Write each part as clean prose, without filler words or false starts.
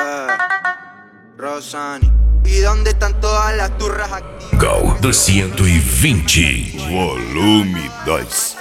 Rosani. ¿Y dónde están todas las turras activas? Go do 120. Volume 2.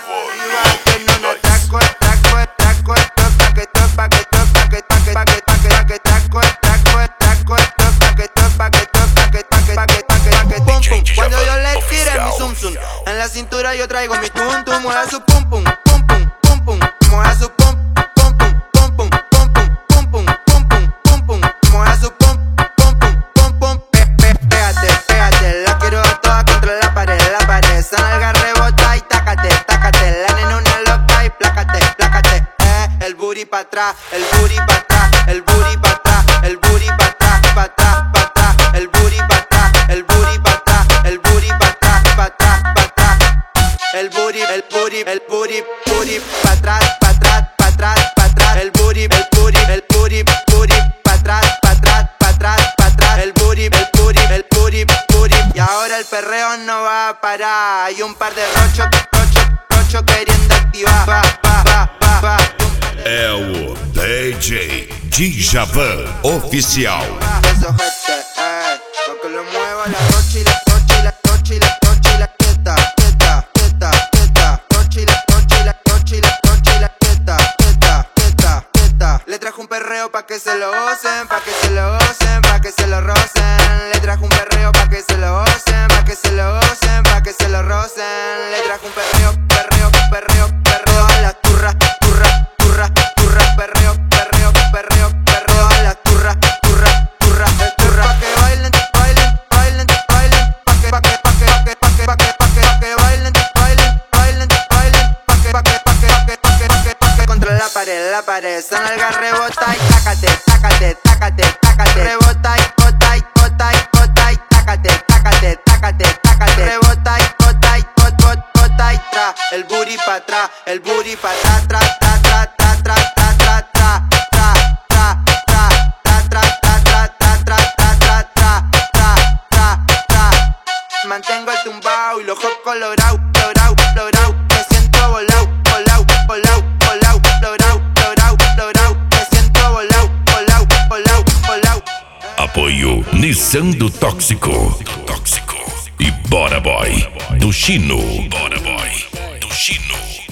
Cuando yo le tire mi zum zum, en la cintura yo traigo mi tum tum. Mueve su pum pum, pum pum, pum pum. Mueve su pum pum pum, pum pum, pum pum, pum pum, pum pum, pum pum. Mueve su pum pum pum, pum pum. Pégate, pégate, la quiero a todas contra la pared, la pared. Esa nalga rebota y tácate, tácate. La nena una loca y plácate, plácate. El booty pa' atrás, el booty pa' atrás, el booty pa' atrás, el booty pa' atrás, pa' atrás, pa' atrás. El booty pa' atrás, el booty pa' atrás, el booty pa' atrás, pa' atrás, pa' atrás. El booty pa' atrás, pa' atrás, pa' atrás, pa' atrás. El booty pa' atrás, pa' atrás, pa' atrás, pa' atrás. El booty. Y ahora el perreo no va a parar. Hay un par de rocho queriendo activar. Va. É o DJ Djavan Oficial. Eso gente, pa' que lo mueva la rocha y la rocha y la rocha y la rocha y la quieta. Rocha y la rocha y la rocha y la rocha y la quieta. Le trajo un perreo pa' que se lo gocen, pa' que se lo gocen, pa' que se lo rocen. Le trajo un perreo pa' que se lo gocen, pa' que se lo gocen, pa' que se lo rocen. Le trajo un perreo. A la turra, perreo. A la turra. Pa' que bailen, pa' que bailen, contra la pared, esa nalga rebota y tácate. Rebota y bota y tácate. Rebota y bota y tra. El booty pa' atrás, tra. Mantengo el tumbao y los ojos colorados. Me siento volao. Lograo. Me siento volao. Apoio Nissan do Tóxico. E Bora Boy do Chino.